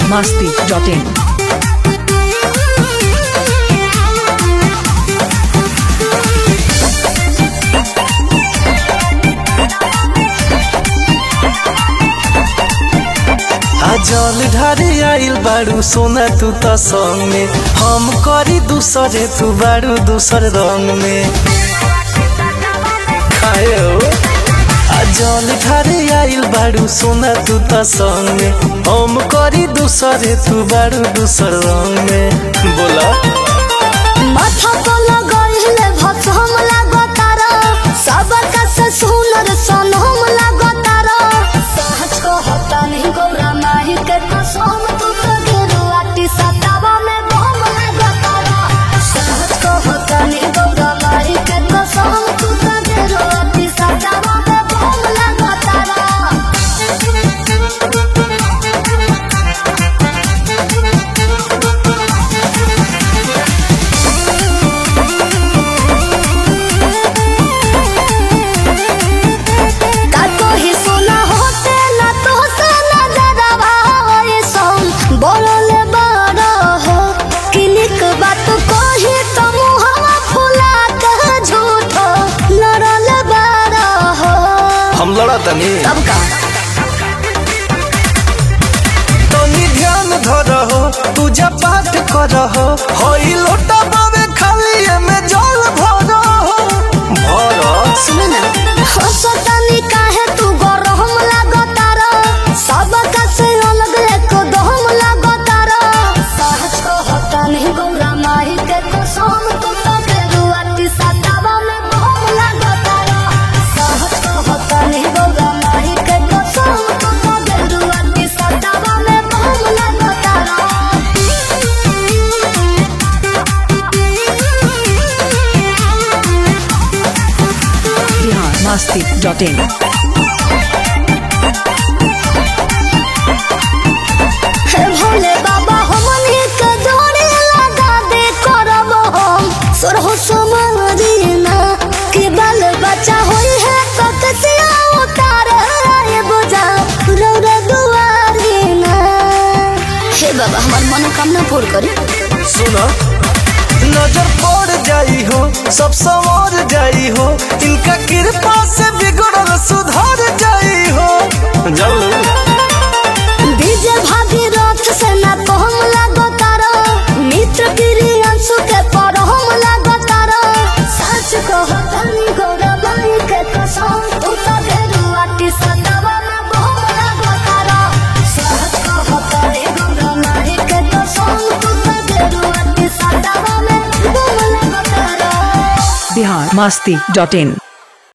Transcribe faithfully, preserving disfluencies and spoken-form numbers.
masti dot in. जल ढारी आइल बारू सोना तू त संग में हम करी दूसरे तू बारू दूसर रंग में खाए हो जल ढारी आइल बारू सोना तू त संग में हम करी दूसरे तू बारू दूसर रंग में बोला माथा को लगाइले भसम लागतारा सबका से सुनर सनम लागतारा सहज को होता नहीं गोरा माही के कसम तू तो गिरुआटी सतावा में बम लागतारा सहज को होता नहीं गोरा माही के कसम तू तो गिरुआटी सतावा में बम लागतारा हम लड़ा तनी तब का तनी ध्यान धरहो पूजा पाठ करहो होई लोटा बावे खाली में जल भरहो भरो सुन ना हंसतानी काहे तू गरम लागतारा सबका से अलग एको दम लागतारा सहज को होता नहीं गोरा माही के कसम तू तो गिरुआटी सतावा में बम लागतारा सहज को होता नहीं गोरा माही के कसम तू तो गिरुआटी सतावा में बम लागतारा Bihar masti dot in. हे भोले बाबा हमनी के जोड़ी लगा दे करब हम सोरहो समारीना कि बाल बच्चा होई है तो कसिया उतार आए बुझा रौरा दुआरीना हे बाबा हमार मनोकामना पूर्ण करी सुनो नजर पड़ जाई हो सब संवर जाई हो इनका कृपा से बिगड़ल सुधर जाई हो जल्लू डीजे भागी रथ से ना तो हम लागतारा मित्र गिरी अंशु के पर हम लागतारा सच को हतनी गोरा माई के कसम तू तो गिरुआटी सतावा में बम लागतारा सच को हतनी गोरा माई के कसम तू तो गिरुआटी सतावा में बम लागतारा Bihar masti dot in.